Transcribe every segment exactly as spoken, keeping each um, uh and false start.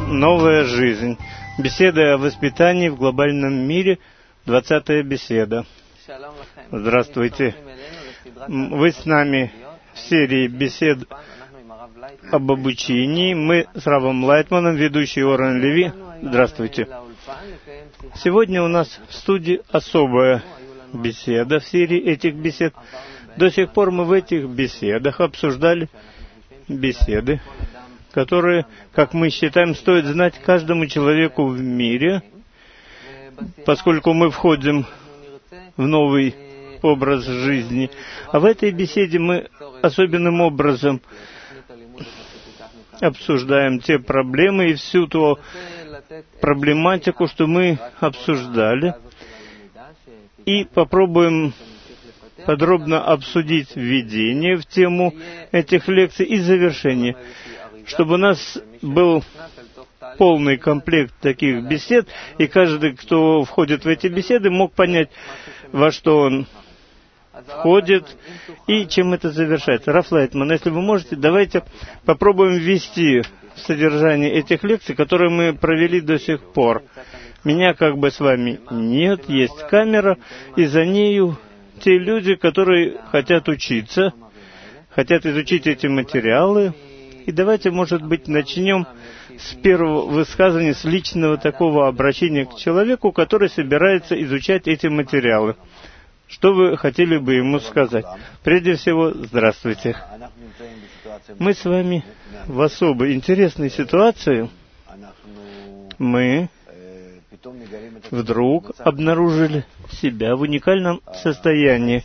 Новая жизнь. Беседа о воспитании в глобальном мире. Двадцатая беседа. Здравствуйте. Вы с нами в серии бесед об обучении. Мы с Равом Лайтманом, ведущий Орен Леви. Здравствуйте. Сегодня у нас в студии особая беседа в серии этих бесед. До сих пор мы в этих беседах обсуждали беседы, которые, как мы считаем, стоит знать каждому человеку в мире, поскольку мы входим в новый образ жизни. А в этой беседе мы особенным образом обсуждаем те проблемы и всю ту проблематику, что мы обсуждали, и попробуем подробно обсудить введение в тему этих лекций и завершение, чтобы у нас был полный комплект таких бесед, и каждый, кто входит в эти беседы, мог понять, во что он входит и чем это завершается. Раф Лайтман, если вы можете, давайте попробуем ввести в содержание этих лекций, которые мы провели до сих пор. Меня как бы с вами нет, есть камера, и за нею те люди, которые хотят учиться, хотят изучить эти материалы. И давайте, может быть, начнем с первого высказывания, с личного такого обращения к человеку, который собирается изучать эти материалы. Что вы хотели бы ему сказать? Прежде всего, здравствуйте. Мы с вами в особо интересной ситуации. Мы вдруг обнаружили себя в уникальном состоянии.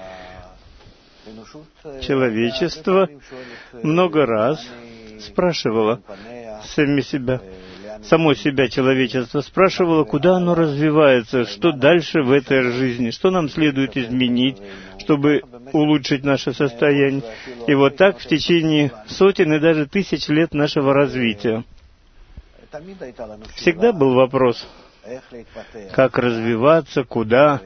Человечество много раз спрашивало сами себя, само себя человечество спрашивало, куда оно развивается, что дальше в этой жизни, что нам следует изменить, чтобы улучшить наше состояние. И вот так в течение сотен и даже тысяч лет нашего развития. Всегда был вопрос, как развиваться, куда,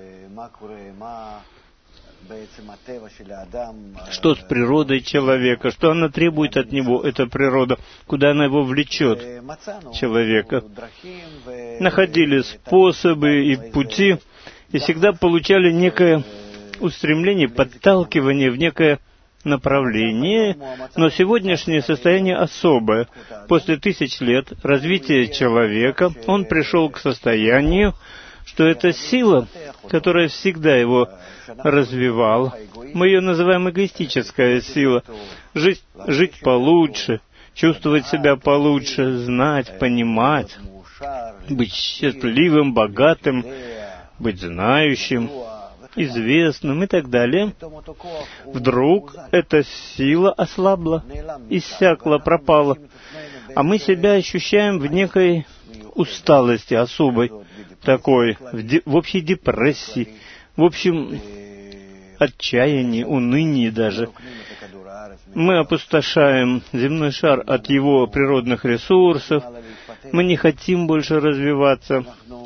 что с природой человека, что она требует от него, эта природа, куда она его влечет, человека. Находили способы и пути, и всегда получали некое устремление, подталкивание в некое направление, но сегодняшнее состояние особое. После тысяч лет развития человека он пришел к состоянию, что это сила, которая всегда его развивала. Мы ее называем эгоистическая сила. Жить, жить получше, чувствовать себя получше, знать, понимать, быть счастливым, богатым, быть знающим, известным и так далее. Вдруг эта сила ослабла, иссякла, пропала, а мы себя ощущаем в некой усталости особой, такой, в, де, в общей депрессии, в общем отчаянии, унынии даже. Мы опустошаем земной шар от его природных ресурсов, мы не хотим больше развиваться.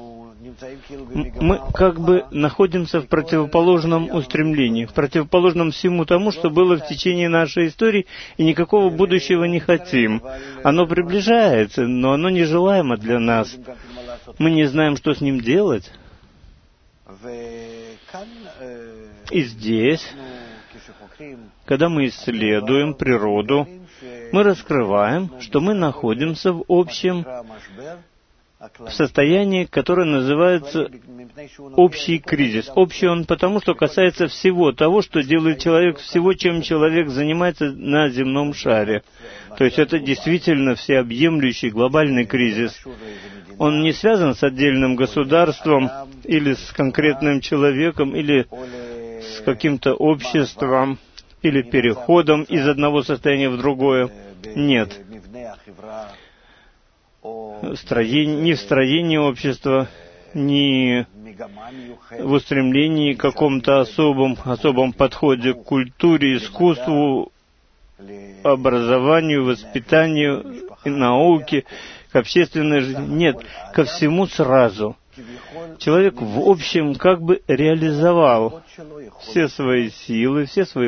Мы как бы находимся в противоположном устремлении, в противоположном всему тому, что было в течение нашей истории, и никакого будущего не хотим. Оно приближается, но оно нежелаемо для нас. Мы не знаем, что с ним делать. И здесь, когда мы исследуем природу, мы раскрываем, что мы находимся в общем в состоянии, которое называется общий кризис. Общий он потому, что касается всего того, что делает человек, всего, чем человек занимается на земном шаре. То есть это действительно всеобъемлющий глобальный кризис. Он не связан с отдельным государством или с конкретным человеком, или с каким-то обществом, или переходом из одного состояния в другое. Нет. Строение, ни в строении общества, ни в устремлении к какому-то особом, особом подходе к культуре, искусству, образованию, воспитанию, науке, к общественной жизни. Нет, ко всему сразу. Человек, в общем, как бы реализовал все свои силы, все свои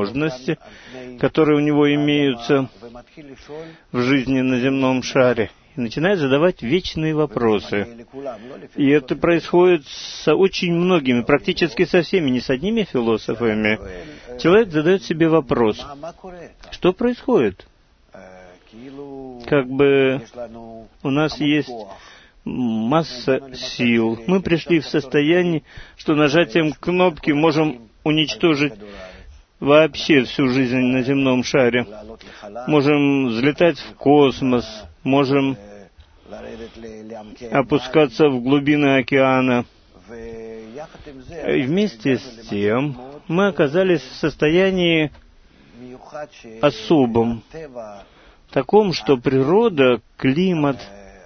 возможности, которые у него имеются в жизни на земном шаре. и начинает задавать вечные вопросы. И это происходит с очень многими, практически со всеми, не с одними философами. Человек задает себе вопрос, что происходит? Как бы у нас есть масса сил. Мы пришли в состояние, что нажатием кнопки можем уничтожить вообще всю жизнь на земном шаре. Можем взлетать в космос, можем опускаться в глубины океана. И вместе с тем мы оказались в состоянии особом, таком, что природа, климат,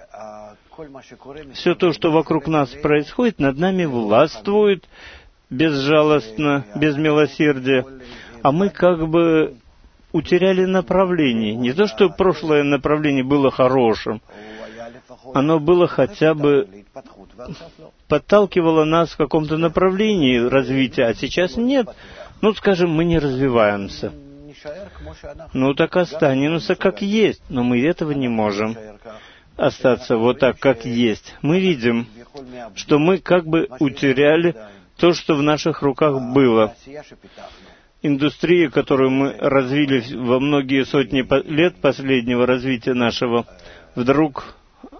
все то, что вокруг нас происходит, над нами властвует безжалостно, без милосердия, а мы как бы утеряли направление. Не то, что прошлое направление было хорошим, оно было хотя бы подталкивало нас в каком-то направлении развития, а сейчас нет. Ну, скажем, мы не развиваемся. Ну, так останемся как есть, но мы этого не можем. Остаться вот так, как есть. Мы видим, что мы как бы утеряли то, что в наших руках было. Индустрия, которую мы развили во многие сотни лет последнего развития нашего, вдруг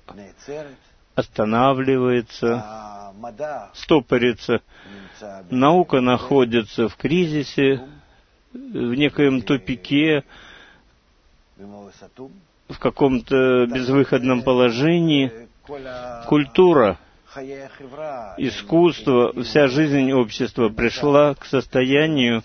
останавливается, стопорится. Наука находится в кризисе, в некоем тупике, в каком-то безвыходном положении. Культура, искусство, вся жизнь общества пришла к состоянию,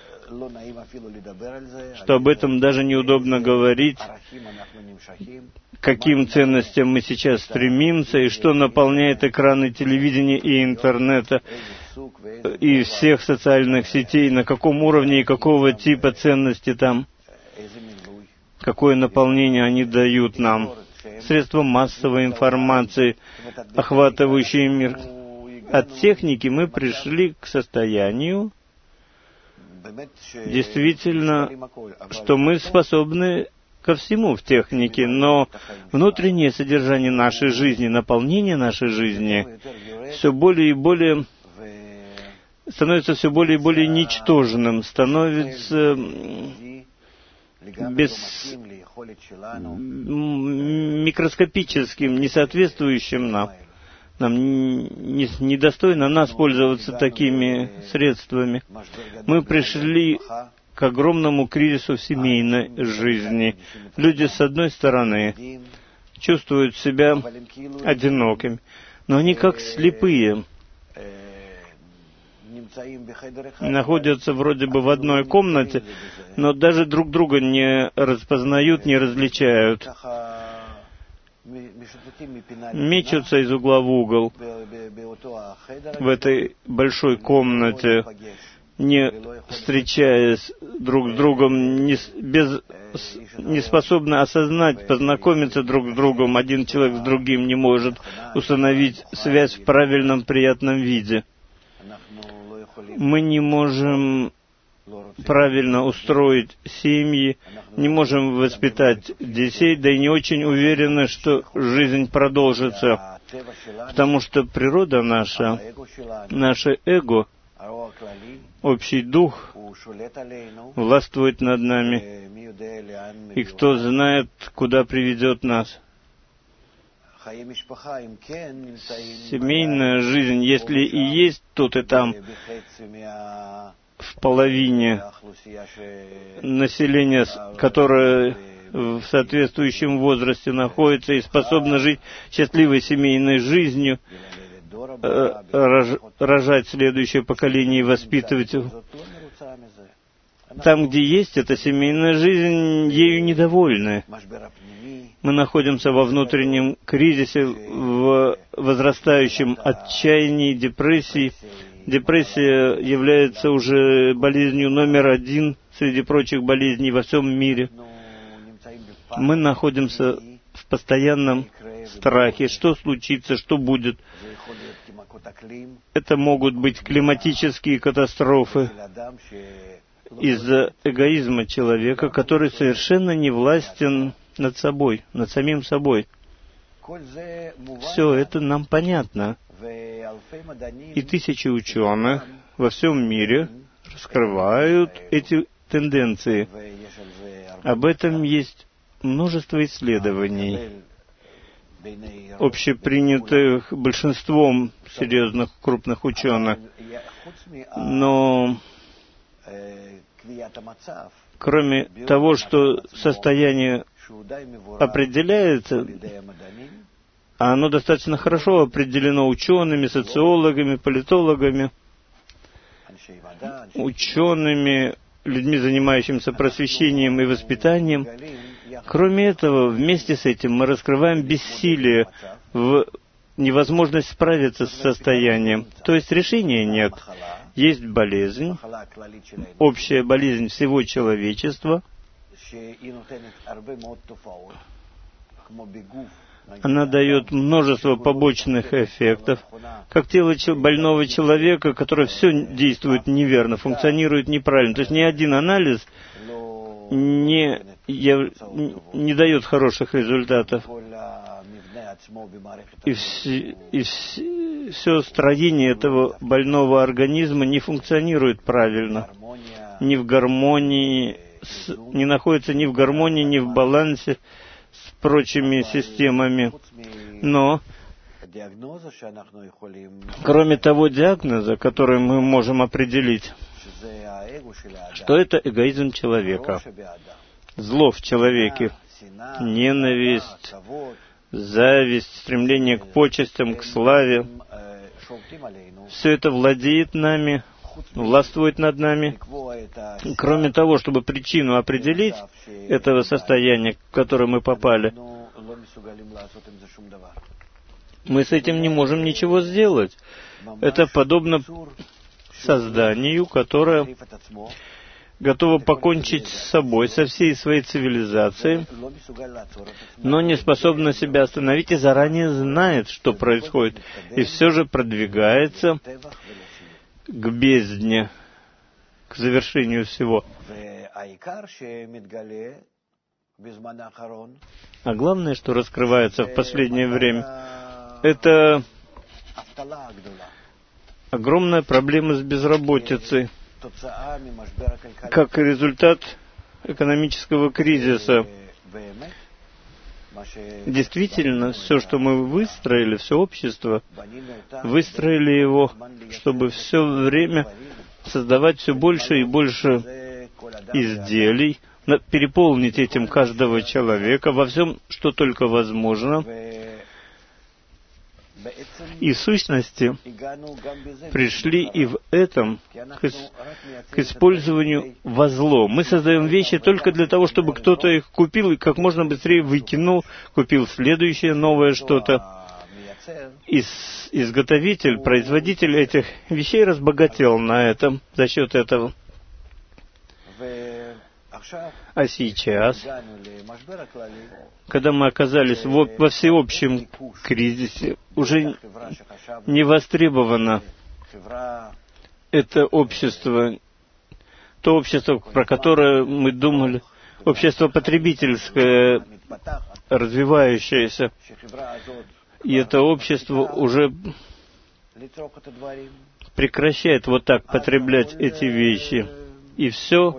что об этом даже неудобно говорить, к каким ценностям мы сейчас стремимся, и что наполняет экраны телевидения и интернета, и всех социальных сетей, на каком уровне и какого типа ценности там, какое наполнение они дают нам. Средства массовой информации, охватывающие мир. От техники мы пришли к состоянию, действительно, что мы способны ко всему в технике, но внутреннее содержание нашей жизни, наполнение нашей жизни все более и более становится все более и более ничтожным, становится без микроскопическим, несоответствующим нам. Нам не, недостойно нас пользоваться такими средствами. Мы пришли к огромному кризису в семейной жизни. Люди, с одной стороны, чувствуют себя одинокими, но они как слепые. Находятся вроде бы в одной комнате, но даже друг друга не распознают, не различают. Мечутся из угла в угол в этой большой комнате, не встречаясь друг с другом, не, без, не способны осознать, познакомиться друг с другом. Один человек с другим не может установить связь в правильном, приятном виде. Мы не можем правильно устроить семьи, не можем воспитать детей, да и не очень уверены, что жизнь продолжится, потому что природа наша, наше эго, общий дух властвует над нами, и кто знает, куда приведет нас. Семейная жизнь, если и есть тут и там, в половине населения, которое в соответствующем возрасте находится и способно жить счастливой семейной жизнью, рожать следующее поколение и воспитывать его. Там, где есть эта семейная жизнь, ею недовольны. Мы находимся во внутреннем кризисе, в возрастающем отчаянии, депрессии. Депрессия является уже болезнью номер один среди прочих болезней во всем мире. Мы находимся в постоянном страхе. Что случится, что будет? Это могут быть климатические катастрофы из-за эгоизма человека, который совершенно не властен над собой, над самим собой. Все это нам понятно. И тысячи ученых во всем мире раскрывают эти тенденции. Об этом есть множество исследований, общепринятых большинством серьезных крупных ученых. Но кроме того, что состояние определяется, а оно достаточно хорошо определено учеными, социологами, политологами, учеными, людьми, занимающимися просвещением и воспитанием. Кроме этого, вместе с этим мы раскрываем бессилие, в невозможность справиться с состоянием. То есть решения нет. Есть болезнь, общая болезнь всего человечества. Она дает множество побочных эффектов, как тело больного человека, которое все действует неверно, функционирует неправильно. То есть ни один анализ не, не дает хороших результатов. И, все, и все, все строение этого больного организма не функционирует правильно, не в гармонии, с, не находится ни в гармонии, ни в балансе с прочими системами. Но, кроме того диагноза, который мы можем определить, что это эгоизм человека, зло в человеке, ненависть, зависть, стремление к почестям, к славе, все это владеет нами, властвует над нами. Кроме того, чтобы причину определить этого состояния, в которое мы попали, мы с этим не можем ничего сделать. Это подобно созданию, которое готово покончить с собой, со всей своей цивилизацией, но не способно себя остановить и заранее знает, что происходит, и все же продвигается к бездне, к завершению всего. А главное, что раскрывается в последнее время, это огромная проблема с безработицей, как результат экономического кризиса. Действительно, все, что мы выстроили, все общество, выстроили его, чтобы все время создавать все больше и больше изделий, переполнить этим каждого человека во всем, что только возможно. И в сущности пришли и в этом к, к использованию во зло. Мы создаем вещи только для того, чтобы кто-то их купил и как можно быстрее выкинул, купил следующее новое что-то. И изготовитель, производитель этих вещей разбогател на этом, за счет этого. А сейчас, когда мы оказались во, во всеобщем кризисе, уже не востребовано это общество, то общество, про которое мы думали, общество потребительское, развивающееся. И это общество уже прекращает вот так потреблять эти вещи. И все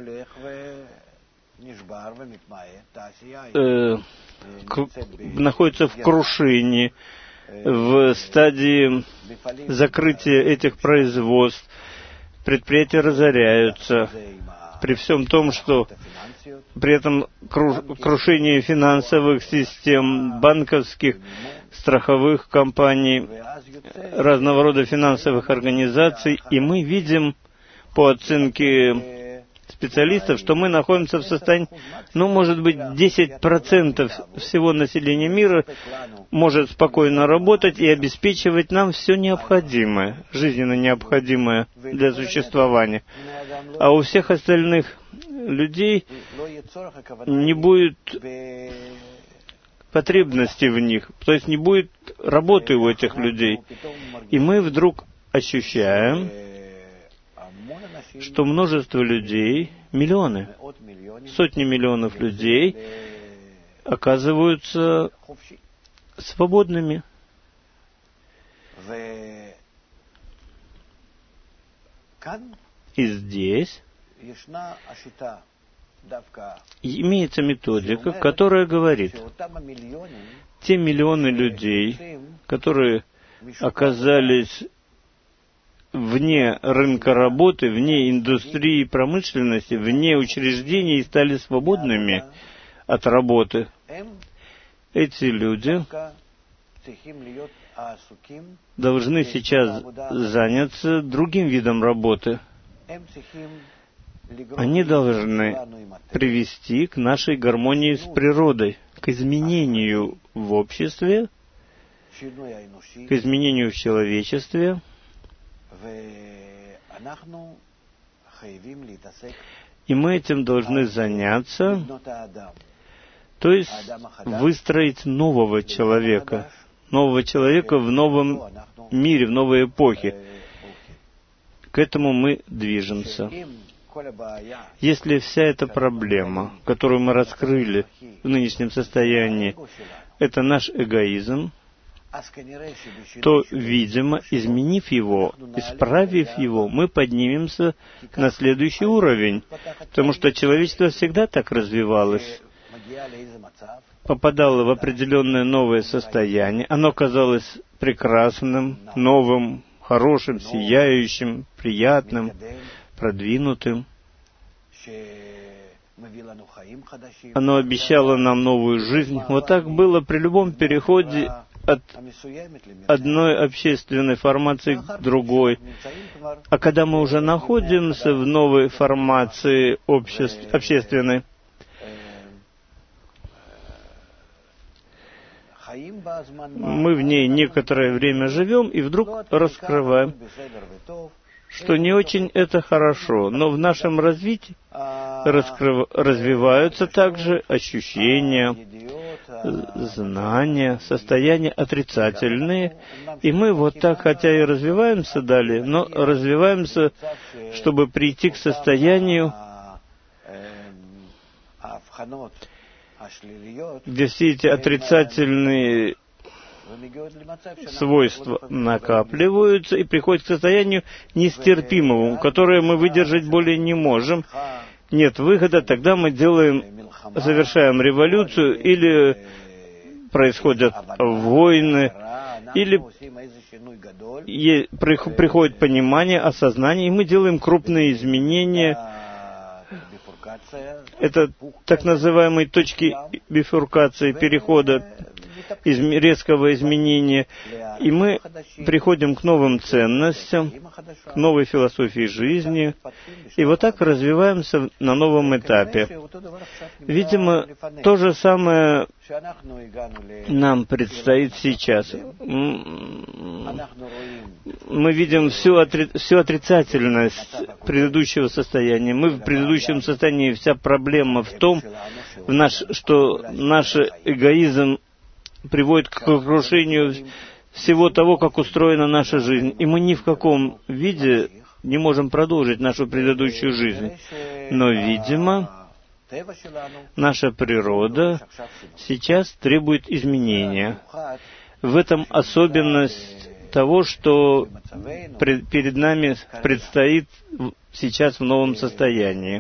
э, к, находится в крушении, в стадии закрытия этих производств. Предприятия разоряются. При всем том, что при этом крушение финансовых систем, банковских, страховых компаний, разного рода финансовых организаций, и мы видим по оценке специалистов, что мы находимся в состоянии, ну, может быть, десять процентов всего населения мира может спокойно работать и обеспечивать нам все необходимое, жизненно необходимое для существования. А у всех остальных людей не будет потребности в них, то есть не будет работы у этих людей. И мы вдруг ощущаем, что множество людей, миллионы, сотни миллионов людей оказываются свободными. И здесь имеется методика, которая говорит, те миллионы людей, которые оказались вне рынка работы, вне индустрии и промышленности, вне учреждений и стали свободными от работы, эти люди должны сейчас заняться другим видом работы. Они должны привести к нашей гармонии с природой, к изменению в обществе, к изменению в человечестве. И мы этим должны заняться, то есть выстроить нового человека, нового человека в новом мире, в новой эпохе. К этому мы движемся. Если вся эта проблема, которую мы раскрыли в нынешнем состоянии, это наш эгоизм, то, видимо, изменив его, исправив его, мы поднимемся на следующий уровень, потому что человечество всегда так развивалось, попадало в определенное новое состояние, оно казалось прекрасным, новым, хорошим, сияющим, приятным, продвинутым. Оно обещало нам новую жизнь. Вот так было при любом переходе от одной общественной формации к другой. А когда мы уже находимся в новой формации обществ, общественной, мы в ней некоторое время живем и вдруг раскрываем, что не очень это хорошо, но в нашем развитии раскрыв... развиваются также ощущения, знания, состояния отрицательные, и мы вот так, хотя и развиваемся далее, но развиваемся, чтобы прийти к состоянию, где все эти отрицательные свойства накапливаются и приходят к состоянию нестерпимому, которое мы выдержать более не можем. Нет выхода, тогда мы делаем, совершаем революцию, или происходят войны, или приходит понимание, осознание, и мы делаем крупные изменения. Это так называемые точки бифуркации, перехода, изм... резкого изменения. И мы приходим к новым ценностям, к новой философии жизни, и вот так развиваемся на новом этапе. Видимо, то же самое нам предстоит сейчас. Мы видим всю, отри... всю отрицательность предыдущего состояния. Мы в предыдущем состоянии, вся проблема в том, в наш... что наш эгоизм приводит к разрушению всего того, как устроена наша жизнь. И мы ни в каком виде не можем продолжить нашу предыдущую жизнь. Но, видимо, наша природа сейчас требует изменения. В этом особенность того, что пред, перед нами предстоит сейчас в новом состоянии.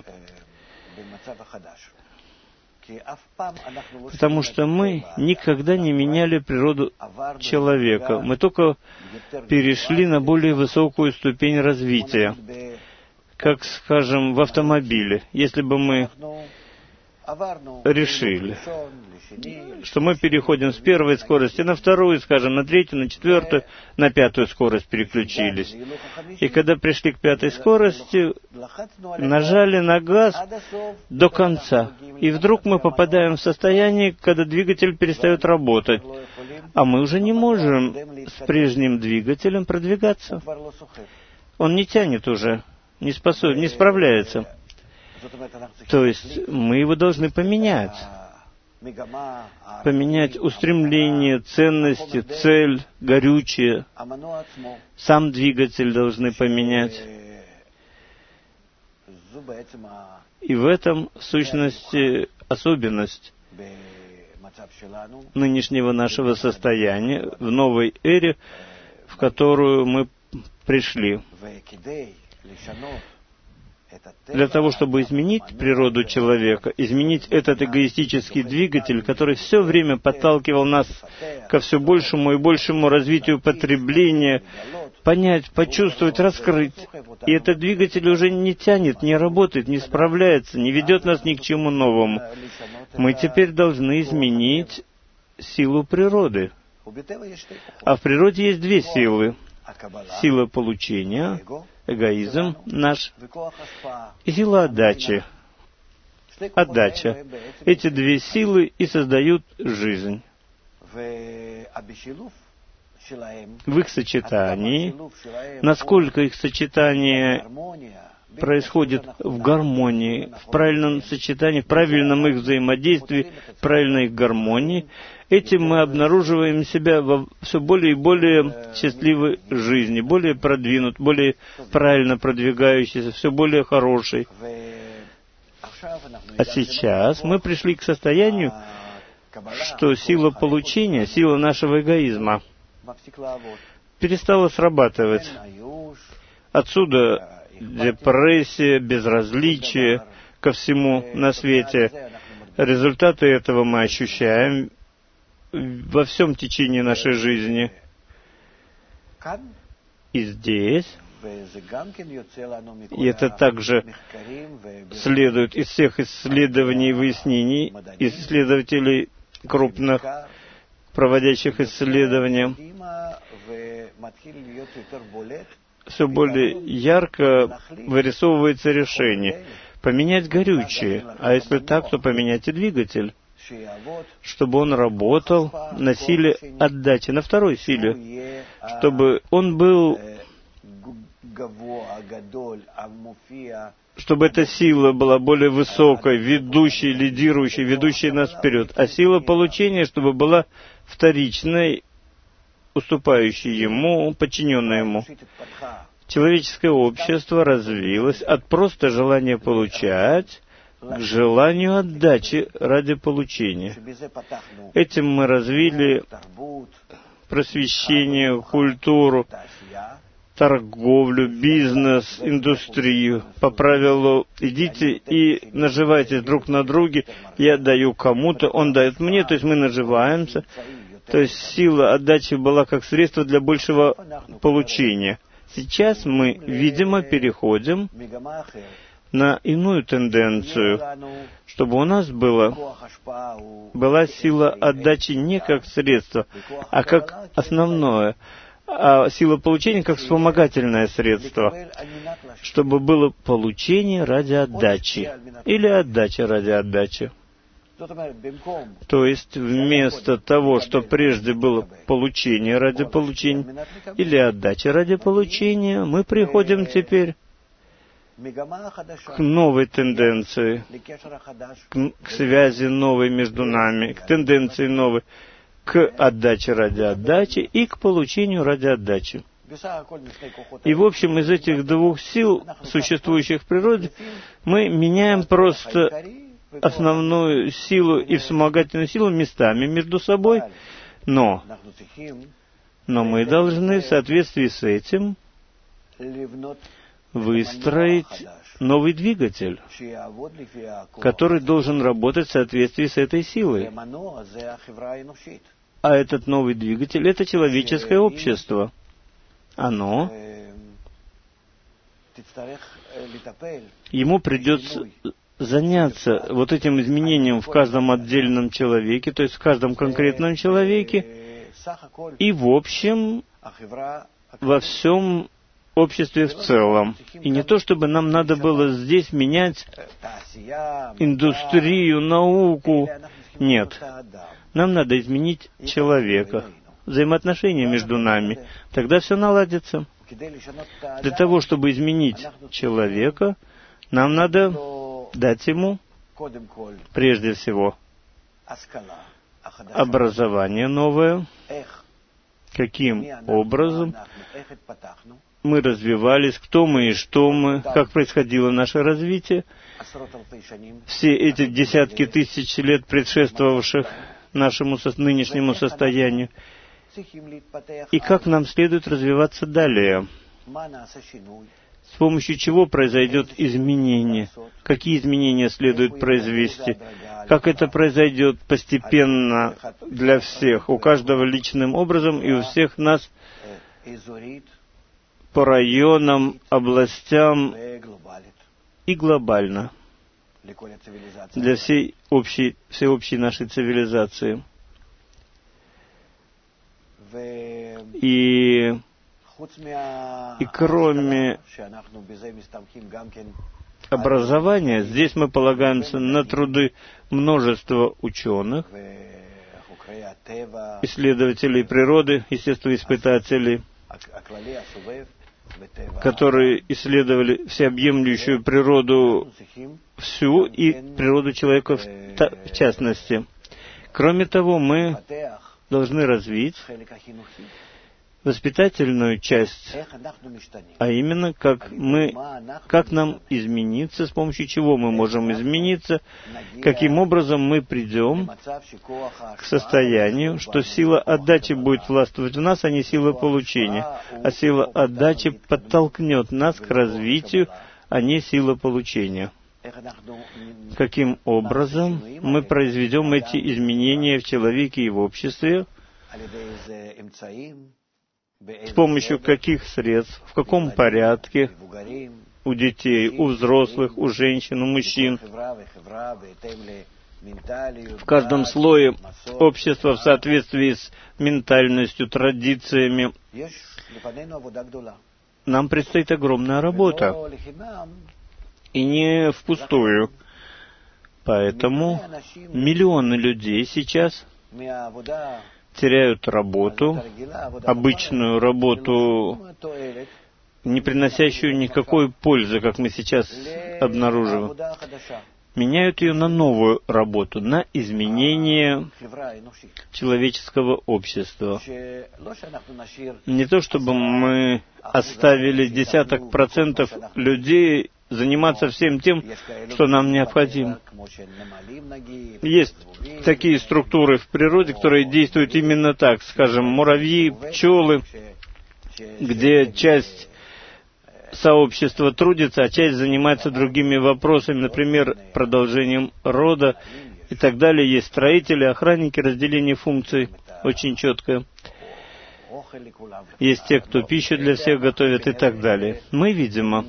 Потому что мы никогда не меняли природу человека. Мы только перешли на более высокую ступень развития. Как, скажем, в автомобиле. Если бы мы решили, что мы переходим с первой скорости на вторую, скажем, на третью, на четвертую, на пятую скорость переключились. И когда пришли к пятой скорости, нажали на газ до конца. И вдруг мы попадаем в состояние, когда двигатель перестает работать. А мы уже не можем с прежним двигателем продвигаться. Он не тянет уже, не способен, не справляется. То есть мы его должны поменять. Поменять устремление, ценности, цель, горючее. Сам двигатель должны поменять. И в этом, в сущности, особенность нынешнего нашего состояния, в новой эре, в которую мы пришли. Для того, чтобы изменить природу человека, изменить этот эгоистический двигатель, который все время подталкивал нас ко все большему и большему развитию потребления, понять, почувствовать, раскрыть. И этот двигатель уже не тянет, не работает, не справляется, не ведет нас ни к чему новому. Мы теперь должны изменить силу природы. А в природе есть две силы. Сила получения, эгоизм наш, и сила отдачи, отдача. Эти две силы и создают жизнь. В их сочетании, насколько их сочетание происходит в гармонии, в правильном сочетании, в правильном их взаимодействии, в правильной их гармонии, этим мы обнаруживаем себя во все более и более счастливой жизни, более продвинут, более правильно продвигающийся, все более хороший. А сейчас мы пришли к состоянию, что сила получения, сила нашего эгоизма перестала срабатывать. Отсюда депрессия, безразличие ко всему на свете. Результаты этого мы ощущаем во всем течении нашей жизни. И здесь, и это также следует из всех исследований и выяснений исследователей крупных, проводящих исследования, все более ярко вырисовывается решение поменять горючее, а если так, то поменять и двигатель, чтобы он работал на силе отдачи, на второй силе, чтобы он был, чтобы эта сила была более высокой, ведущей, лидирующей, ведущей нас вперед, а сила получения, чтобы была вторичной, уступающей ему, подчиненной ему. Человеческое общество развилось от просто желания получать к желанию отдачи ради получения. Этим мы развили просвещение, культуру, торговлю, бизнес, индустрию. По правилу, идите и наживайтесь друг на друге, я даю кому-то, он дает мне, то есть мы наживаемся. То есть сила отдачи была как средство для большего получения. Сейчас мы, видимо, переходим на иную тенденцию, чтобы у нас было, была сила отдачи не как средство, а как основное, а сила получения как вспомогательное средство, чтобы было получение ради отдачи или отдача ради отдачи. То есть вместо того, что прежде было получение ради получения или отдача ради получения, мы приходим теперь к новой тенденции, к, к связи новой между нами, к тенденции новой, к отдаче ради отдачи и к получению ради отдачи. И, в общем, из этих двух сил, существующих в природе, мы меняем просто основную силу и вспомогательную силу местами между собой, но, но мы должны в соответствии с этим выстроить новый двигатель, который должен работать в соответствии с этой силой. А этот новый двигатель — это человеческое общество. Оно, ему придется заняться вот этим изменением в каждом отдельном человеке, то есть в каждом конкретном человеке, и в общем, во всем обществе в целом. И не то, чтобы нам надо было здесь менять индустрию, науку. Нет. Нам надо изменить человека, взаимоотношения между нами. Тогда все наладится. Для того, чтобы изменить человека, нам надо дать ему, прежде всего, образование новое, каким образом мы развивались, кто мы и что мы, как происходило наше развитие. Все эти десятки тысяч лет предшествовавших нашему со- нынешнему состоянию, и как нам следует развиваться далее, с помощью чего произойдет изменение, какие изменения следует произвести, как это произойдет постепенно для всех, у каждого личным образом и у всех нас по районам, областям и глобально для всей общей, всеобщей нашей цивилизации. И, и кроме образования, здесь мы полагаемся на труды множества ученых, исследователей природы, естествоиспытателей, которые исследовали всеобъемлющую природу всю и природу человека в, в частности. Кроме того, мы должны развить воспитательную часть, а именно, как мы, как нам измениться, с помощью чего мы можем измениться, каким образом мы придем к состоянию, что сила отдачи будет властвовать в нас, а не сила получения, а сила отдачи подтолкнет нас к развитию, а не сила получения. Каким образом мы произведем эти изменения в человеке и в обществе, с помощью каких средств, в каком порядке, у детей, у взрослых, у женщин, у мужчин, в каждом слое общества в соответствии с ментальностью, традициями. Нам предстоит огромная работа, и не впустую. Поэтому миллионы людей сейчас теряют работу, обычную работу, не приносящую никакой пользы, как мы сейчас обнаруживаем. Меняют ее на новую работу, на изменение человеческого общества. Не то, чтобы мы оставили десяток процентов людей заниматься всем тем, что нам необходимо. Есть такие структуры в природе, которые действуют именно так, скажем, муравьи, пчелы, где часть сообщества трудится, а часть занимается другими вопросами, например, продолжением рода и так далее. Есть строители, охранники, разделение функций очень четкое. Есть те, кто пищу для всех готовят и так далее. Мы, видимо,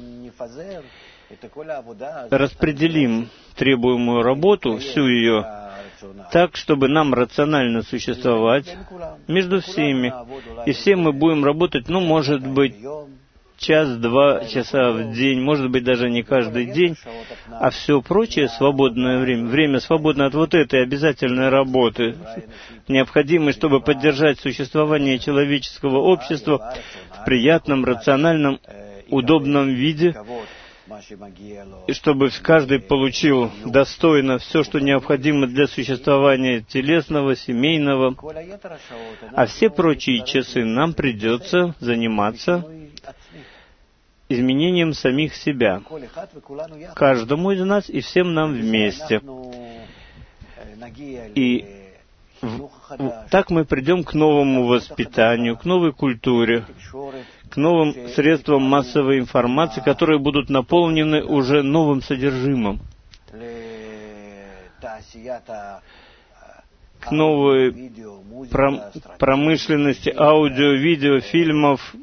распределим требуемую работу, всю ее, так, чтобы нам рационально существовать между всеми. И все мы будем работать, ну, может быть, час-два часа в день, может быть, даже не каждый день, а все прочее свободное время, время свободное от вот этой обязательной работы, необходимой, чтобы поддержать существование человеческого общества в приятном, рациональном, удобном виде, и чтобы каждый получил достойно все, что необходимо для существования телесного, семейного, а все прочие часы нам придется заниматься изменением самих себя, каждому из нас и всем нам вместе. И в, так мы придем к новому воспитанию, к новой культуре, к новым средствам массовой информации, которые будут наполнены уже новым содержимым, к новой пром- промышленности аудио, видео, фильмов,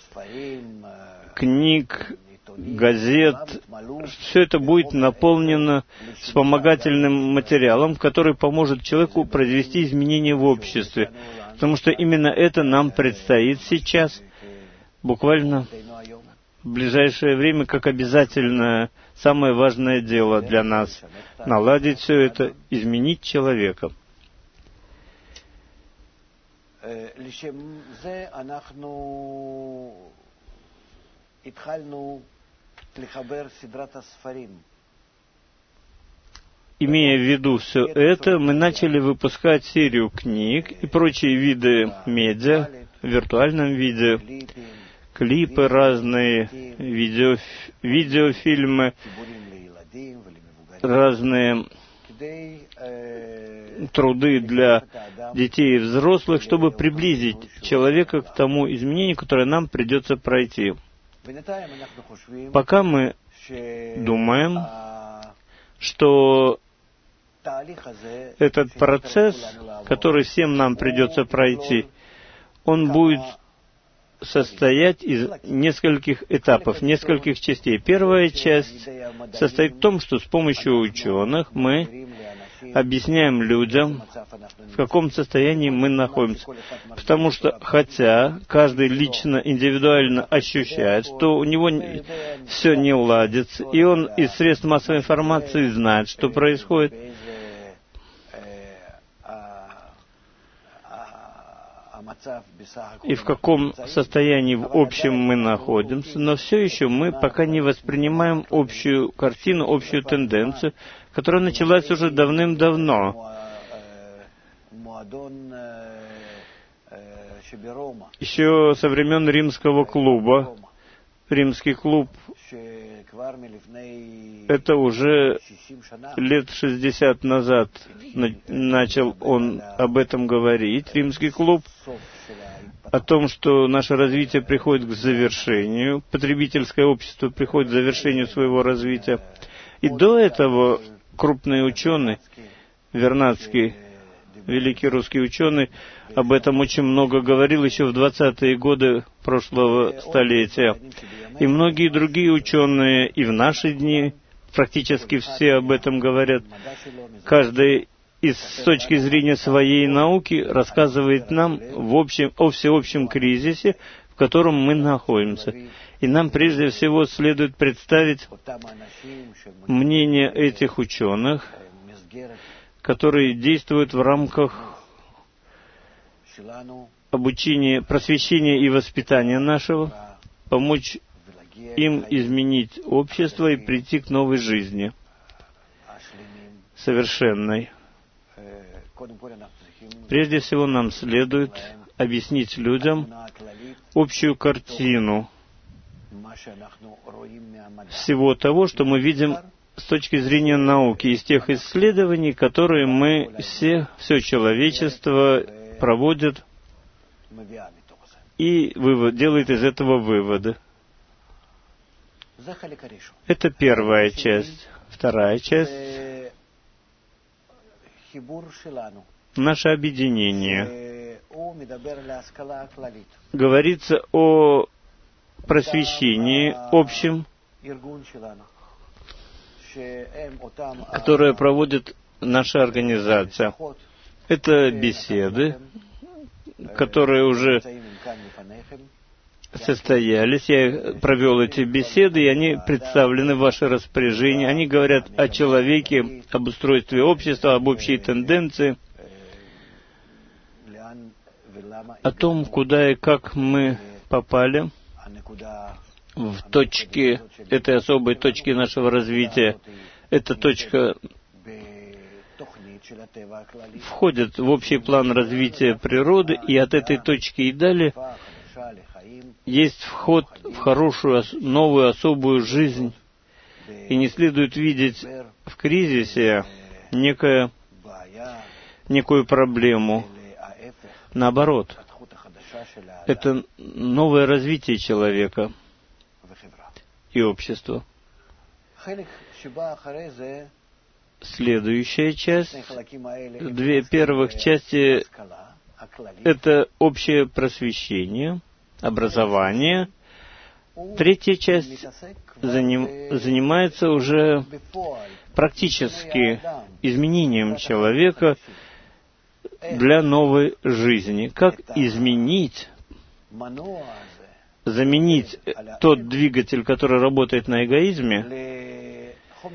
книг, газет. Все это будет наполнено вспомогательным материалом, который поможет человеку произвести изменения в обществе. Потому что именно это нам предстоит сейчас, буквально в ближайшее время, как обязательное, самое важное дело для нас. Наладить все это, изменить человека. Имея в виду все это, мы начали выпускать серию книг и прочие виды медиа в виртуальном виде, клипы разные, видео, видеофильмы, разные труды для детей и взрослых, чтобы приблизить человека к тому изменению, которое нам придется пройти. Пока мы думаем, что этот процесс, который всем нам придется пройти, он будет состоять из нескольких этапов, нескольких частей. Первая часть состоит в том, что с помощью ученых мы объясняем людям, в каком состоянии мы находимся. Потому что, хотя каждый лично, индивидуально ощущает, что у него все не ладится, и он из средств массовой информации знает, что происходит, и в каком состоянии в общем мы находимся, но все еще мы пока не воспринимаем общую картину, общую тенденцию, которая началась уже давным-давно. Еще со времен римского клуба. Римский клуб, это уже лет шестьдесят назад начал он об этом говорить, римский клуб, о том, что наше развитие приходит к завершению, потребительское общество приходит к завершению своего развития. И до этого крупные ученые, Вернадский, великий русский ученый, об этом очень много говорил еще в двадцатые годы прошлого столетия. И многие другие ученые и в наши дни, практически все об этом говорят. Каждый из, с точки зрения своей науки рассказывает нам в общем, о всеобщем кризисе, в котором мы находимся. И нам прежде всего следует представить мнение этих ученых, которые действуют в рамках обучения, просвещения и воспитания нашего, помочь им изменить общество и прийти к новой жизни, совершенной. Прежде всего нам следует объяснить людям общую картину всего того, что мы видим с точки зрения науки, из тех исследований, которые мы все, все человечество проводит и вывод, делает из этого выводы. Это первая часть. Вторая часть — наше объединение. Говорится о просвещении общем, которое проводит наша организация. Это беседы, которые уже состоялись. Я провел эти беседы, и они представлены в ваше распоряжение. Они говорят о человеке, об устройстве общества, об общей тенденции, о том, куда и как мы попали в точке, этой особой точки нашего развития. Эта точка входит в общий план развития природы, и от этой точки и далее есть вход в хорошую, новую, особую жизнь. И не следует видеть в кризисе некое, некую проблему. Наоборот, это новое развитие человека и общества. Следующая часть, две первых части, это общее просвещение, образование. Третья часть заним, занимается уже практически изменением человека для новой жизни. Как изменить, заменить тот двигатель, который работает на эгоизме,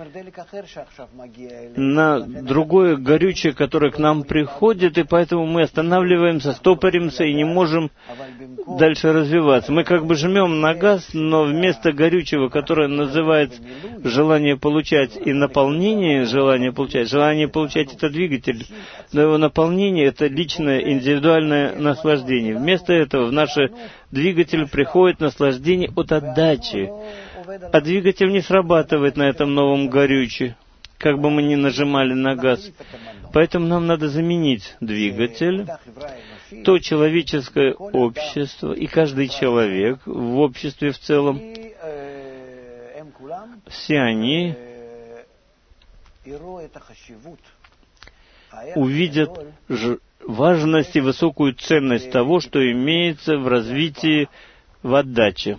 на другое горючее, которое к нам приходит, и поэтому мы останавливаемся, стопоримся и не можем дальше развиваться. Мы как бы жмем на газ, но вместо горючего, которое называется желание получать и наполнение желание получать, желание получать — это двигатель, но его наполнение — это личное, индивидуальное наслаждение. Вместо этого в наш двигатель приходит наслаждение от отдачи. А двигатель не срабатывает на этом новом горючем. как бы мы ни нажимали на газ. Поэтому нам надо заменить двигатель. То человеческое общество и каждый человек в обществе в целом, все они увидят важность и высокую ценность того, что имеется в развитии в отдаче.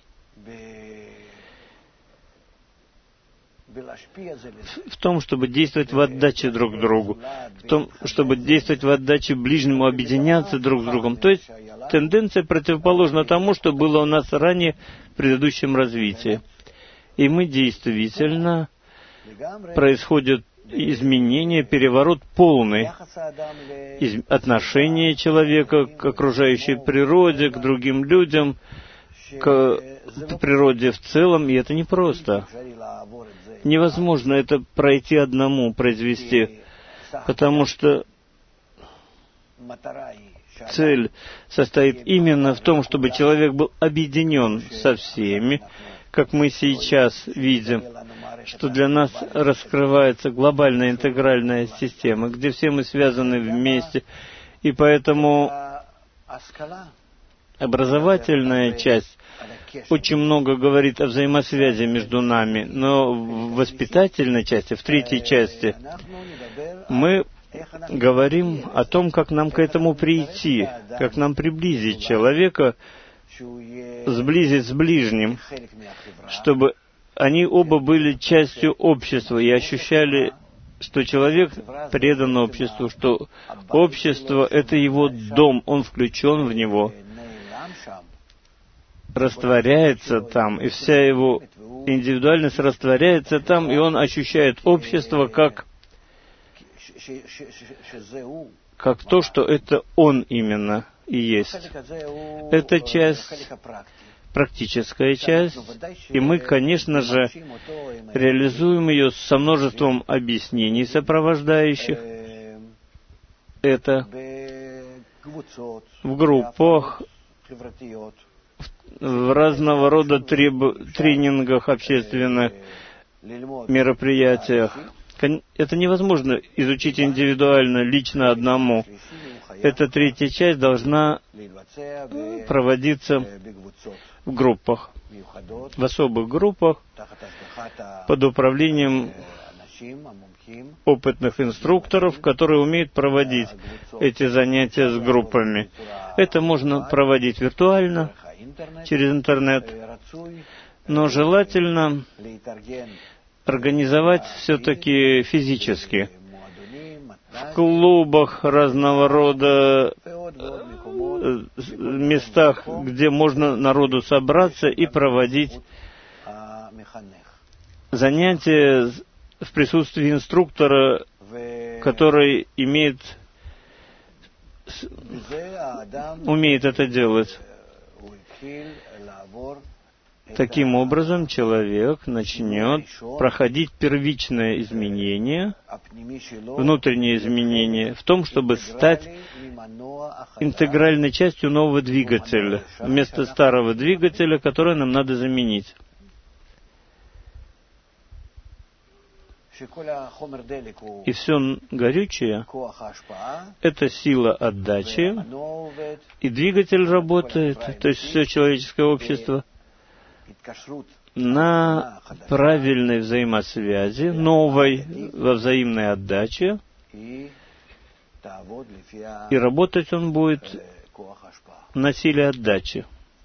В том, чтобы действовать в отдаче друг другу, в том, чтобы действовать в отдаче ближнему, объединяться друг с другом. То есть тенденция противоположна тому, что было у нас ранее в предыдущем развитии. И мы действительно, происходит изменение, переворот полный. Из, отношение человека к окружающей природе, к другим людям, к природе в целом, и это непросто. Невозможно это пройти одному, произвести, потому что цель состоит именно в том, чтобы человек был объединен со всеми, как мы сейчас видим, что для нас раскрывается глобальная интегральная система, где все мы связаны вместе, и поэтому образовательная часть очень много говорит о взаимосвязи между нами, но в воспитательной части, в третьей части, мы говорим о том, как нам к этому прийти, как нам приблизить человека, сблизить с ближним, чтобы они оба были частью общества и ощущали, что человек предан обществу, что общество — это его дом, он включен в него, растворяется там, и вся его индивидуальность растворяется там, и он ощущает общество как, как то, что это он именно и есть. Это часть, практическая часть, и мы, конечно же, реализуем ее со множеством объяснений, сопровождающих это в группах, в разного рода треб... тренингах, общественных мероприятиях. Это невозможно изучить индивидуально, лично одному. Эта третья часть должна проводиться в группах, в особых группах, под управлением опытных инструкторов, которые умеют проводить эти занятия с группами. Это можно проводить виртуально, через интернет, но желательно организовать все-таки физически, в клубах разного рода, местах, где можно народу собраться и проводить занятия в присутствии инструктора, который имеет, умеет это делать. Таким образом, человек начнет проходить первичное изменение, внутреннее изменение, в том, чтобы стать интегральной частью нового двигателя, вместо старого двигателя, который нам надо заменить. И все горючее — это сила отдачи, и двигатель работает, то есть все человеческое общество, на правильной взаимосвязи, новой, во взаимной отдаче, и работать он будет на силе отдачи.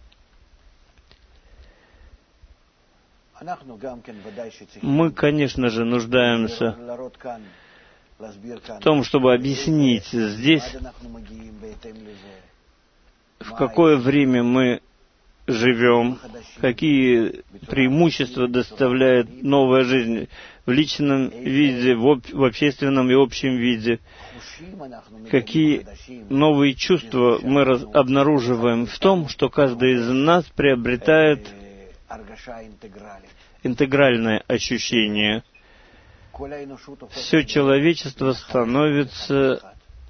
Мы, конечно же, нуждаемся в том, чтобы объяснить здесь, в какое время мы живем, какие преимущества доставляет новая жизнь в личном виде, в, об, в общественном и общем виде, какие новые чувства мы раз, обнаруживаем в том, что каждый из нас приобретает интегральное ощущение. Все человечество становится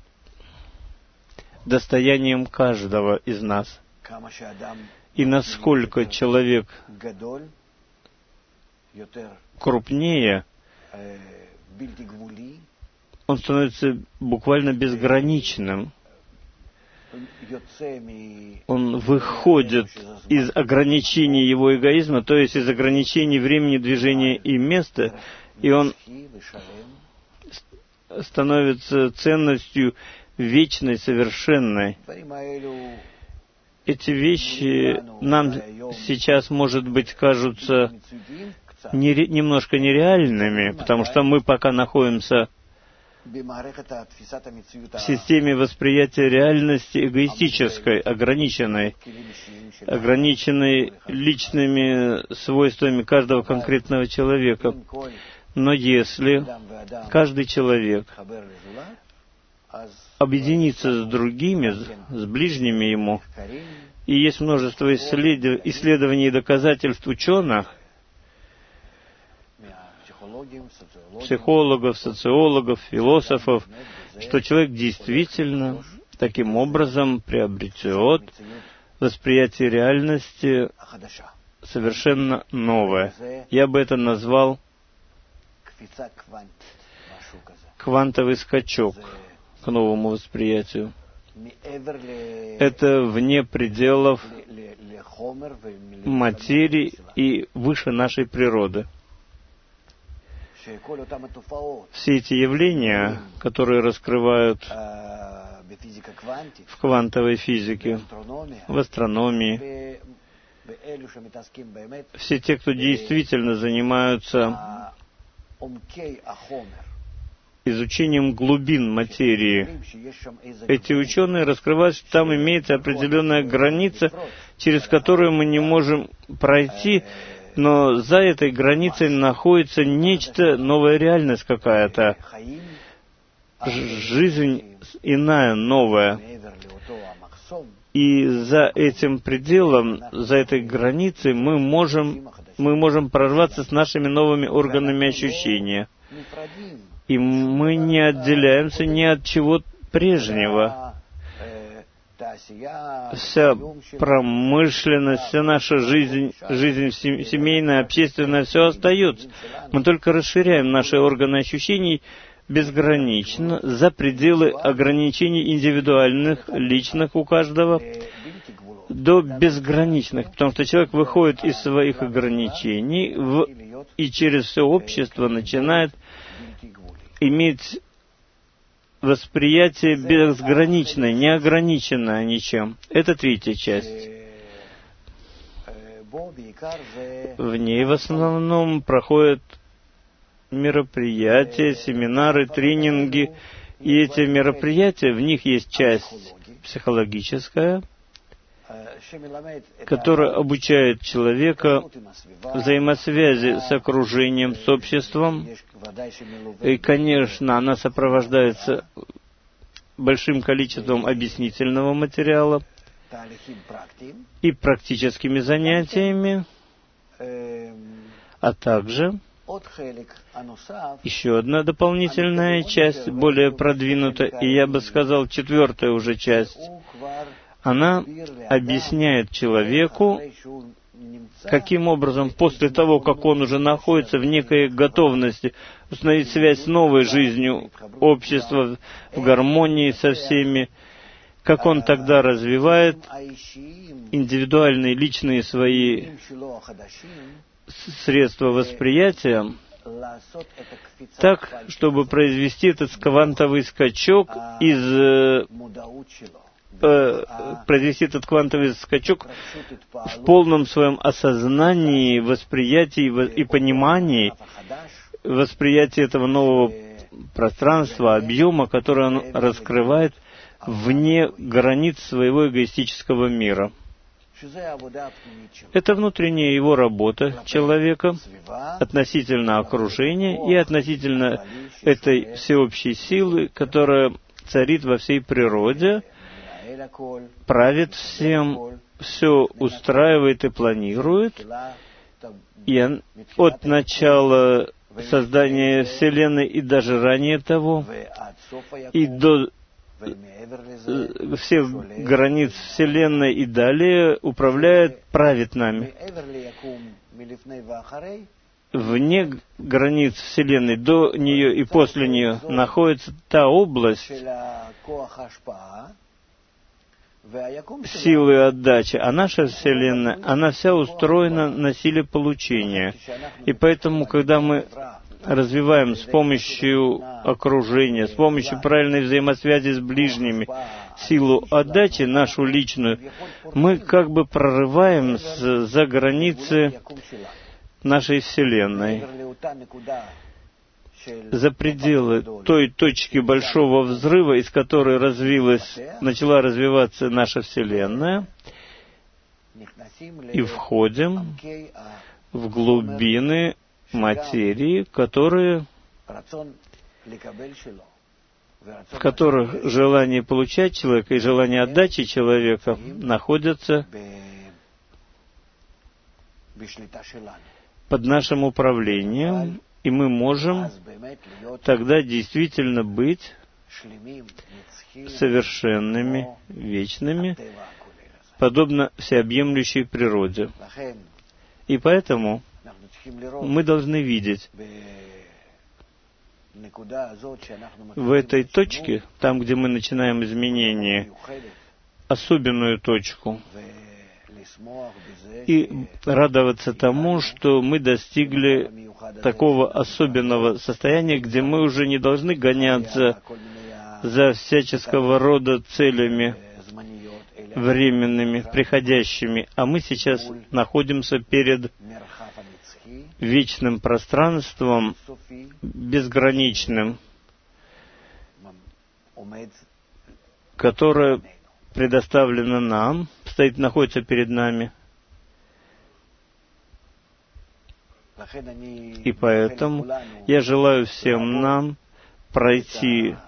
достоянием каждого из нас. И насколько человек крупнее, он становится буквально безграничным. Он выходит из ограничений его эгоизма, то есть из ограничений времени, движения и места, и он становится ценностью вечной, совершенной. Эти вещи нам сейчас, может быть, кажутся нере- немножко нереальными, потому что мы пока находимся в системе восприятия реальности эгоистической, ограниченной, ограниченной личными свойствами каждого конкретного человека. Но если каждый человек объединится с другими, с ближними ему, и есть множество исследов- исследований и доказательств ученых, психологов, социологов, философов, что человек действительно таким образом приобретет восприятие реальности совершенно новое. Я бы это назвал квантовый скачок к новому восприятию. Это вне пределов материи и выше нашей природы. Все эти явления, которые раскрывают в квантовой физике, в астрономии, все те, кто действительно занимаются изучением глубин материи, эти ученые раскрывают, что там имеется определенная граница, через которую мы не можем пройти, но за этой границей находится нечто, новая реальность какая-то, жизнь иная, новая. И за этим пределом, за этой границей мы можем, мы можем прорваться с нашими новыми органами ощущения. И мы не отделяемся ни от чего прежнего. Вся промышленность, вся наша жизнь, жизнь семейная, общественная, все остается. Мы только расширяем наши органы ощущений безгранично за пределы ограничений индивидуальных, личных у каждого, до безграничных, потому что человек выходит из своих ограничений в, и через все общество начинает иметь восприятие безграничное, неограниченное ничем. Это третья часть. В ней в основном проходят мероприятия, семинары, тренинги. И эти мероприятия, в них есть часть психологическая, которая обучает человека взаимосвязи с окружением, с обществом. И, конечно, она сопровождается большим количеством объяснительного материала и практическими занятиями, а также еще одна дополнительная часть, более продвинутая, и я бы сказал, четвертая уже часть. Она объясняет человеку, каким образом, после того, как он уже находится в некой готовности установить связь с новой жизнью общества, в гармонии со всеми, как он тогда развивает индивидуальные, личные свои средства восприятия, так, чтобы произвести этот квантовый скачок из... произвести этот квантовый скачок в полном своем осознании, восприятии и понимании, восприятии этого нового пространства, объема, который он раскрывает вне границ своего эгоистического мира. Это внутренняя его работа человека относительно окружения и относительно этой всеобщей силы, которая царит во всей природе, правит всем, все устраивает и планирует, и от начала создания Вселенной и даже ранее того, и до всех границ Вселенной и далее управляет, правит нами. вне границ Вселенной, до нее и после нее, находится та область силы отдачи, а наша Вселенная, она вся устроена на силе получения. И поэтому, когда мы развиваем с помощью окружения, с помощью правильной взаимосвязи с ближними силу отдачи, нашу личную, мы как бы прорываем с, за границы нашей Вселенной, за пределы той точки большого взрыва, из которой развилась, начала развиваться наша Вселенная, и входим в глубины материи, которые, в которых желание получать человека и желание отдачи человека находятся под нашим управлением, и мы можем тогда действительно быть совершенными, вечными, подобно всеобъемлющей природе. И поэтому мы должны видеть в этой точке, там, где мы начинаем изменение, особенную точку, и радоваться тому, что мы достигли такого особенного состояния, где мы уже не должны гоняться за всяческого рода целями временными, приходящими, а мы сейчас находимся перед вечным пространством, безграничным, которое предоставлено нам, стоит, находится перед нами. И поэтому я желаю всем нам пройти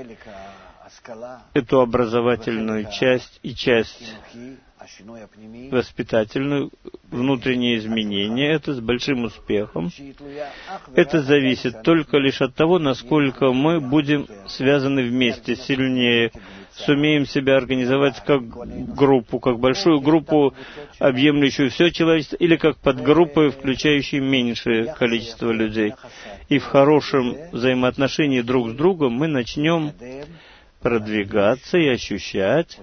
эту образовательную часть и часть воспитательную, внутренние изменения, это с большим успехом. Это зависит только лишь от того, насколько мы будем связаны вместе, сильнее, сумеем себя организовать как группу, как большую группу, объемлющую все человечество, или как подгруппы, включающие меньшее количество людей. И в хорошем взаимоотношении друг с другом мы начнем продвигаться и ощущать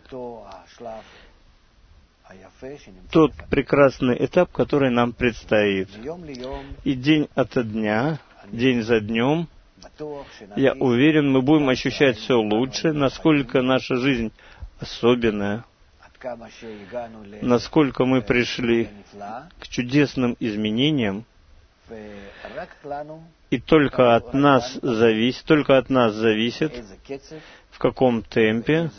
тот прекрасный этап, который нам предстоит. И день ото дня, день за днем, я уверен, мы будем ощущать все лучше, насколько наша жизнь особенная, насколько мы пришли к чудесным изменениям, и только от нас зависит, только от нас зависит, в каком темпе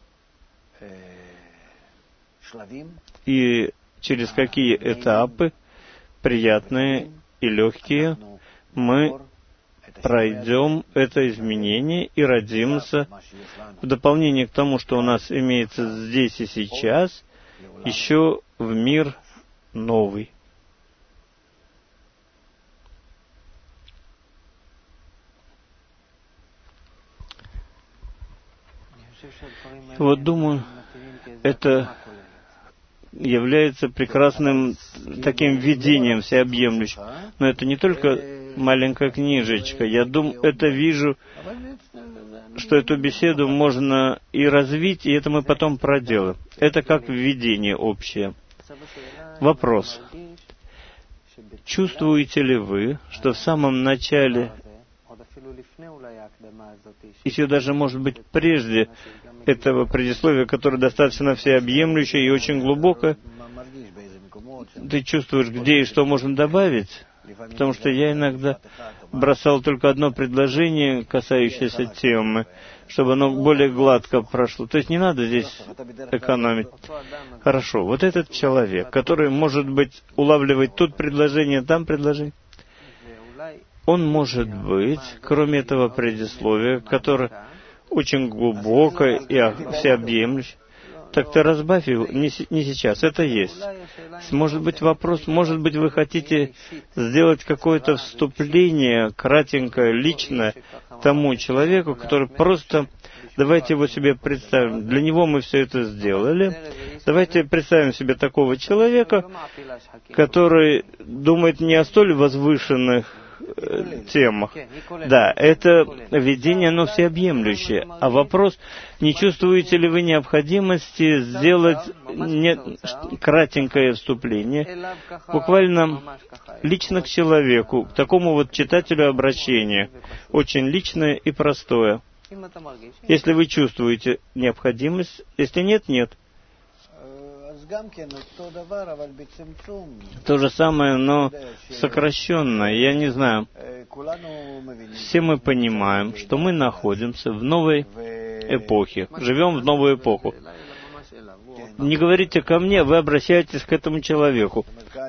и через какие этапы, приятные и легкие, мы пройдем это изменение и родимся в дополнение к тому, что у нас имеется здесь и сейчас, еще в мир новый. Вот думаю, это является прекрасным таким видением всеобъемлющим. Но это не только маленькая книжечка. Я думаю, это вижу, что эту беседу можно и развить, и это мы потом проделаем. Это как видение общее. Вопрос. Чувствуете ли вы, что в самом начале, еще даже, может быть, прежде этого предисловия, которое достаточно всеобъемлющее и очень глубокое, ты чувствуешь, где и что можно добавить? Потому что я иногда бросал только одно предложение, касающееся темы, чтобы оно более гладко прошло. То есть не надо здесь экономить. Хорошо, вот этот человек, который, может быть, улавливает тут предложение, там предложение, он может быть, кроме этого предисловия, которое очень глубокое и всеобъемлющее, Так ты разбавь его, не, не сейчас, это есть. Может быть вопрос, может быть вы хотите сделать какое-то вступление, кратенькое, личное, тому человеку, который просто... Давайте его себе представим. Для него мы все это сделали. Давайте представим себе такого человека, который думает не о столь возвышенных э, темах. Да, это видение, но всеобъемлющее. А вопрос, не чувствуете ли вы необходимости сделать не, кратенькое вступление, буквально лично к человеку, к такому вот читателю обращения, очень личное и простое. Если вы чувствуете необходимость, если нет, нет. То же самое, но сокращенно, я не знаю. Все мы понимаем, что мы находимся в новой эпохе, живем в новую эпоху. Не говорите ко мне, вы обращаетесь к этому человеку.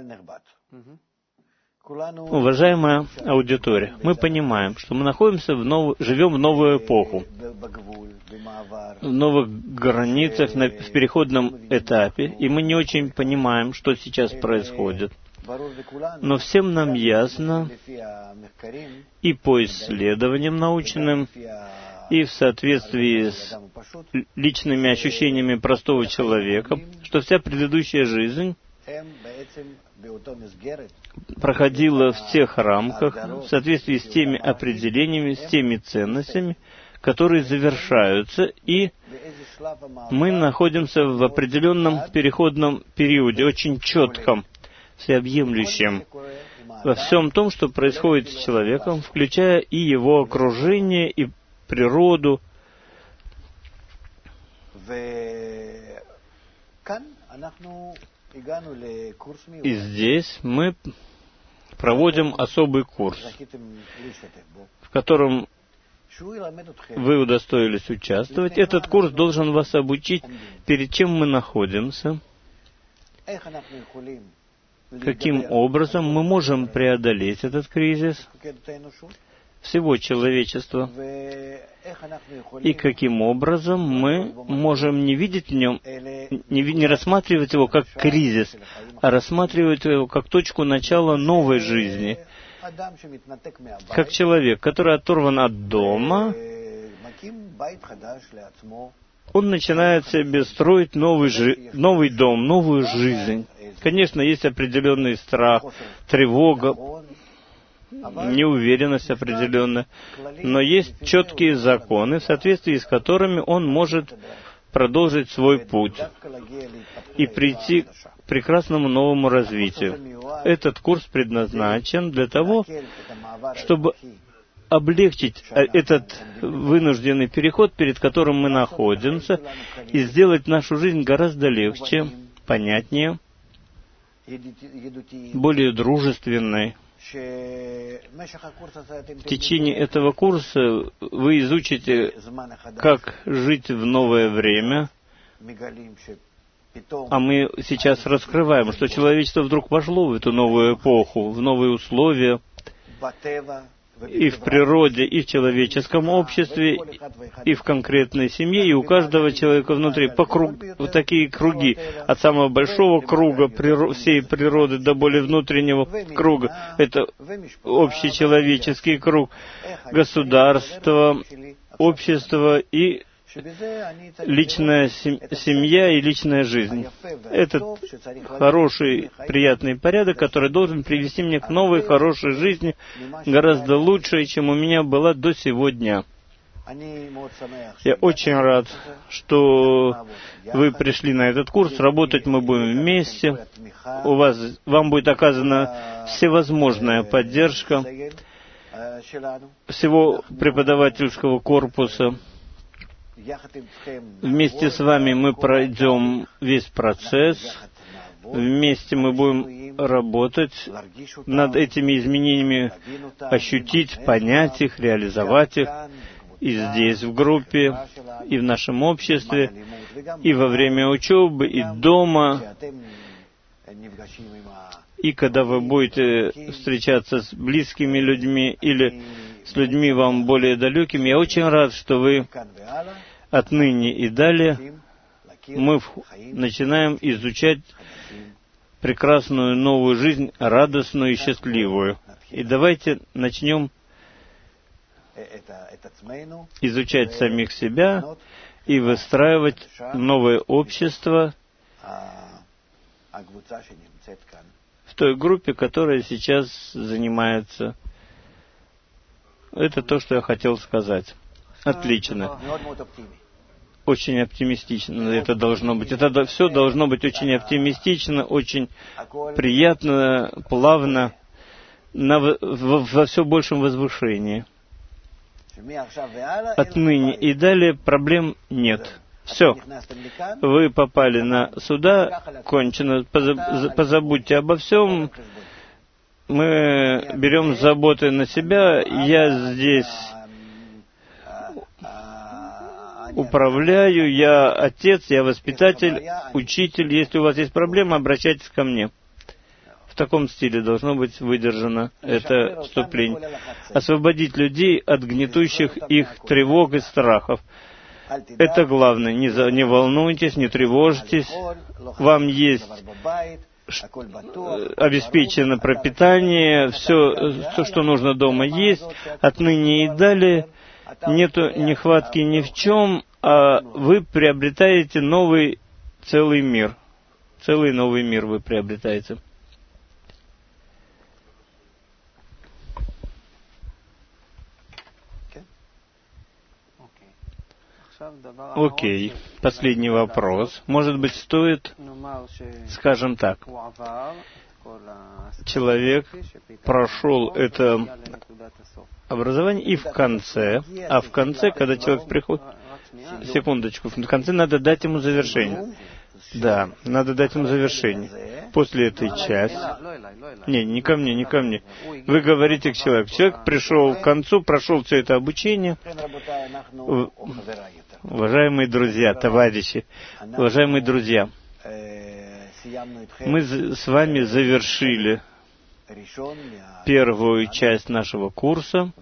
Уважаемая аудитория, мы понимаем, что мы находимся в нов... живем в новую эпоху, в новых границах, на... в переходном этапе, и мы не очень понимаем, что сейчас происходит. Но всем нам ясно, и по исследованиям научным, и в соответствии с личными ощущениями простого человека, что вся предыдущая жизнь проходила в тех рамках, в соответствии с теми определениями, с теми ценностями, которые завершаются, и мы находимся в определенном переходном периоде, очень четком, всеобъемлющем, во всем том, что происходит с человеком, включая и его окружение, и природу. И здесь мы проводим особый курс, в котором вы удостоились участвовать. Этот курс должен вас обучить, перед чем мы находимся, каким образом мы можем преодолеть этот кризис всего человечества, и каким образом мы можем не видеть в нем, не, не рассматривать его как кризис, а рассматривать его как точку начала новой жизни, как человек, который оторван от дома, он начинает себе строить новый, жи- новый дом, новую жизнь. Конечно, есть определенный страх, тревога, неуверенность определенная, но есть четкие законы, в соответствии с которыми он может продолжить свой путь и прийти к прекрасному новому развитию. Этот курс предназначен для того, чтобы облегчить этот вынужденный переход, перед которым мы находимся, и сделать нашу жизнь гораздо легче, понятнее, более дружественной. В течение этого курса вы изучите, как жить в новое время, а мы сейчас раскрываем, что человечество вдруг вошло в эту новую эпоху, в новые условия, и в природе, и в человеческом обществе, и в конкретной семье, и у каждого человека внутри по круг, вот такие круги, от самого большого круга приро, всей природы до более внутреннего круга. Это общечеловеческий круг, государство, общество и личная семья и личная жизнь. Это хороший, приятный порядок, который должен привести меня к новой, хорошей жизни, гораздо лучшей, чем у меня была до сегодня. Я очень рад, что вы пришли на этот курс. Работать мы будем вместе. У вас, вам будет оказана всевозможная поддержка всего преподавательского корпуса. Вместе с вами мы пройдем весь процесс, вместе мы будем работать над этими изменениями, ощутить, понять их, реализовать их, и здесь, в группе, и в нашем обществе, и во время учебы, и дома, и когда вы будете встречаться с близкими людьми или с людьми вам более далекими. Я очень рад, что вы отныне и далее мы в... начинаем изучать прекрасную новую жизнь, радостную и счастливую. И давайте начнем изучать самих себя и выстраивать новое общество в той группе, которая сейчас занимается. Это то, что я хотел сказать. Отлично. Очень оптимистично это должно быть. Это все должно быть очень оптимистично, очень приятно, плавно, на, во, во все большем возвышении. Отныне и далее проблем нет. Все. Вы попали на суда, кончено. Позабудьте обо всем. Мы берем заботы на себя. Я здесь управляю, я отец, я воспитатель, учитель. Если у вас есть проблемы, обращайтесь ко мне. В таком стиле должно быть выдержано это вступление. Освободить людей от гнетущих их тревог и страхов. Это главное. Не, за, не волнуйтесь, не тревожьтесь. Вам есть обеспечено пропитание, все, все, что нужно дома, есть. Отныне и далее нету нехватки ни в чем, а вы приобретаете новый целый мир. Целый новый мир вы приобретаете. Окей. Последний вопрос. Может быть, стоит, скажем так, человек прошел это образование и в конце, а в конце, когда человек приходит, секундочку, в конце надо дать ему завершение. Да, надо дать ему завершение. После этой части... Не, не ко мне, не ко мне. Вы говорите к человеку. Человек пришел к концу, прошел все это обучение. Уважаемые друзья, товарищи, уважаемые друзья, мы с вами завершили первую часть нашего курса.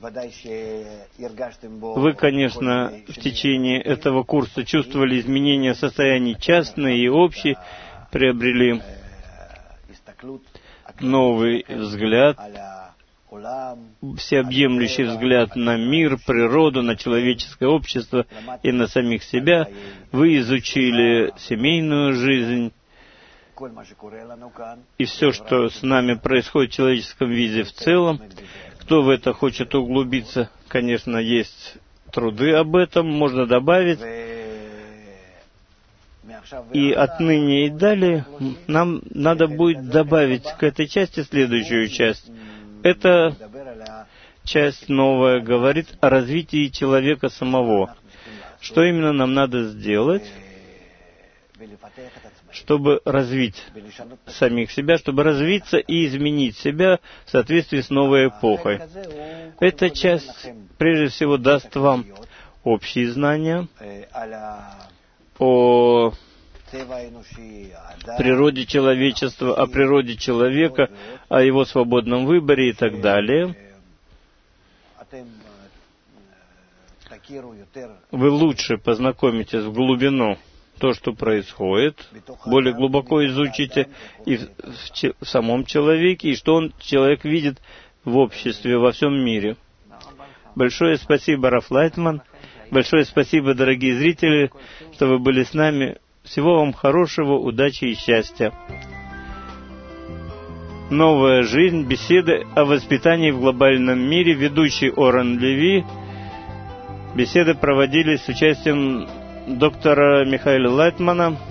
Вы, конечно, в течение этого курса чувствовали изменения состояний частные и общие, приобрели новый взгляд, всеобъемлющий взгляд на мир, природу, на человеческое общество и на самих себя. Вы изучили семейную жизнь, и все, что с нами происходит в человеческом виде в целом. Кто в это хочет углубиться, конечно, есть труды об этом, можно добавить. И отныне и далее нам надо будет добавить к этой части следующую часть. Эта часть новая говорит о развитии человека самого. Что именно нам надо сделать, чтобы развить самих себя, чтобы развиться и изменить себя в соответствии с новой эпохой. Эта часть, прежде всего, даст вам общие знания о природе человечества, о природе человека, о его свободном выборе и так далее. Вы лучше познакомитесь в глубину то, что происходит, более глубоко изучите и в, в, в самом человеке, и что он, человек видит в обществе, во всем мире. Большое спасибо, Раф Лайтман. Большое спасибо, дорогие зрители, что вы были с нами. Всего вам хорошего, удачи и счастья. Новая жизнь. Беседы о воспитании в глобальном мире. Ведущий Орен Леви. Беседы проводились с участием доктора Михаила Лайтмана.